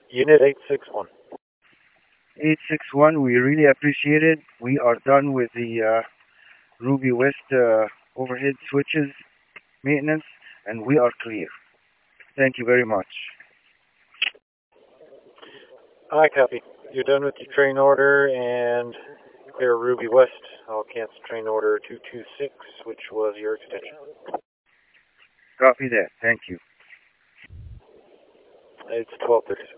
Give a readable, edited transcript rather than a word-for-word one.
Unit 861. 861, we really appreciate it. We are done with the Ruby West overhead switches maintenance, and we are clear. Thank you very much. I copy. You're done with your train order and clear Ruby West. I'll cancel train order 226, which was your extension. Copy that. Thank you. It's 12:36.